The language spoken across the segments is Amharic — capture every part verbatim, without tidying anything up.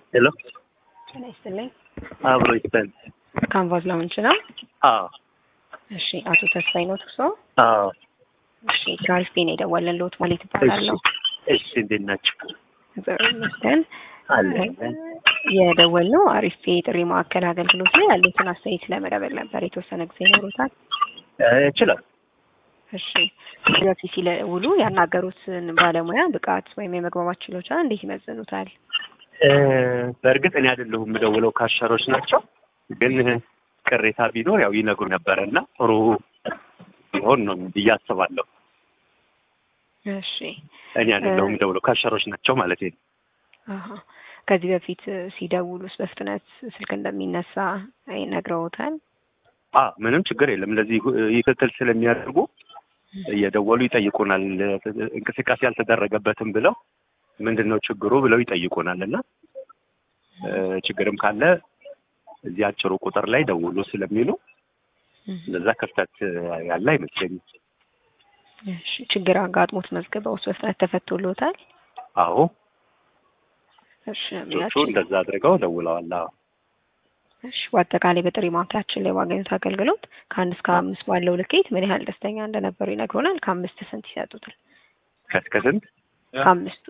Hello? Nice አብሮ ይስጠን። ካንቫስ ላውንች ነው? አዎ። እሺ፣ አቶ ተስፋዬ ነው ትክሶ? አዎ። እሺ፣ ጋርፊ ነው የደወለልዎት ማለት ይባላል። እሺ፣ እንዴት ናችሁ? እግዚአብሔር ይመስገን። አለን። የደወልነው አሪፍ የጥሪ ማዕከል አገልግሎት ላይ ያሉትን አስተያየት ለመቀበል ነበር። የተወሰነ ጊዜ ይኖሩታል? እችላለሁ። እሺ፣ ስለዚህ ሲደውሉ ያናገሩትን ባለሙያ ብቃት ወይም የመግባባት ችሎታ እንዴት ይመዝኑታል? በእርግጥ እኔ አይደለሁም የምደውለው፣ ካሸሮች ናቸው። ግን ቅሬታ ቢኖር ያው ይነግሩ ነበርና ጥሩ ይሆን ነው ብዬ አስባለሁ። እሺ፣ እኔ አይደለሁም የምደውለው፣ ካሸሮች ናቸው ማለት ነው። አሃ። ከዚህ በፊት ሲደውሉስ በፍጥነት ስልክ እንደሚነሳ ይነግረውታል? አ ምንም ችግር የለም። ለዚህ ይክትል ስለሚያደርጉ እየደወሉ ይጠይቁናል። እንቅስቃሴ ያልተደረገበትም ብለው ምንድነው ችግሩ ብለው ይጠይቁናልና ችግርም ካለ እዚህ አጭሩ ቁጥር ላይ ደውሉ ስለሚሉ ለዛ ክፍተት ያለ አይመስለኝም። እሺ፣ ችግር አጋጥሞት መዝገባው በፍጥነት ተፈቶሎታል? አዎ። እሺ፣ ጆቹ እንደዛ አድርገው ደውለዋል። አዎ። እሺ፣ በአጠቃላይ በጥሪ ማዕከላችን ላይ ባገኙት አገልግሎት ከአንድ እስከ አምስት ባለው ልኬት ምን ያህል ደስተኛ እንደነበሩ ይነግሩናል? ከአምስት ስንት ይሰጡታል? ከእስከ ስንት? ከአምስቱ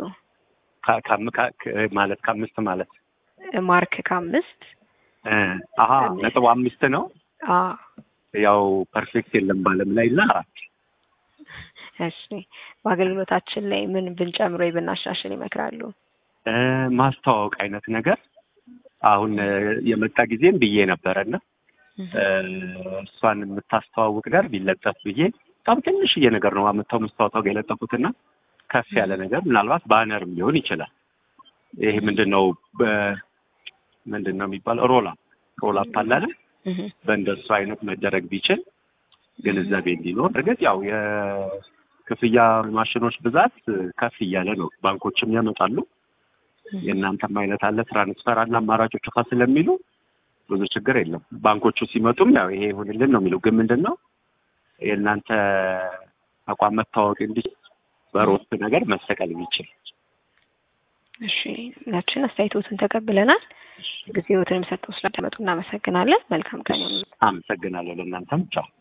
ማለት ከአምስት ማለት ማርክ ከአምስት አሃ ነጥብ አምስት ነው። አዎ፣ ያው ፐርፌክት የለም ባለም ላይ እና አራት። እሺ፣ በአገልግሎታችን ላይ ምን ብንጨምሮ ብናሻሽል ይመክራሉ? ማስተዋወቅ አይነት ነገር አሁን የመጣ ጊዜም ብዬ ነበርና እሷን የምታስተዋውቅ ጋር ቢለጠፍ ብዬ በጣም ትንሽዬ ነገር ነው አመጣው መስታወታው ጋር የለጠፉትና ከፍ ያለ ነገር ምናልባት ባነርም ሊሆን ይችላል። ይሄ ምንድነው ምንድነው የሚባለው ሮላ ሮላ አለ። በእንደሱ አይነት መደረግ ቢችል ግንዛቤ እንዲኖር። እርግጥ ያው የክፍያ ማሽኖች ብዛት ከፍ እያለ ነው። ባንኮችም ያመጣሉ። የእናንተም አይነት አለ፣ ትራንስፈር አለ፣ አማራጮች ከፍ ስለሚሉ ብዙ ችግር የለም። ባንኮቹ ሲመጡም ያው ይሄ ይሁንልን ነው የሚለው። ግን ምንድነው የእናንተ አቋም መታወቅ እንዲ በሮት ነገር መሰቀል የሚችል። እሺ፣ እናችን አስተያየቶትን ተቀብለናል። ጊዜዎትንም ሰጥተው ስላዳመጡ እናመሰግናለን። መልካም ቀን። አመሰግናለሁ። ለእናንተም ቻው።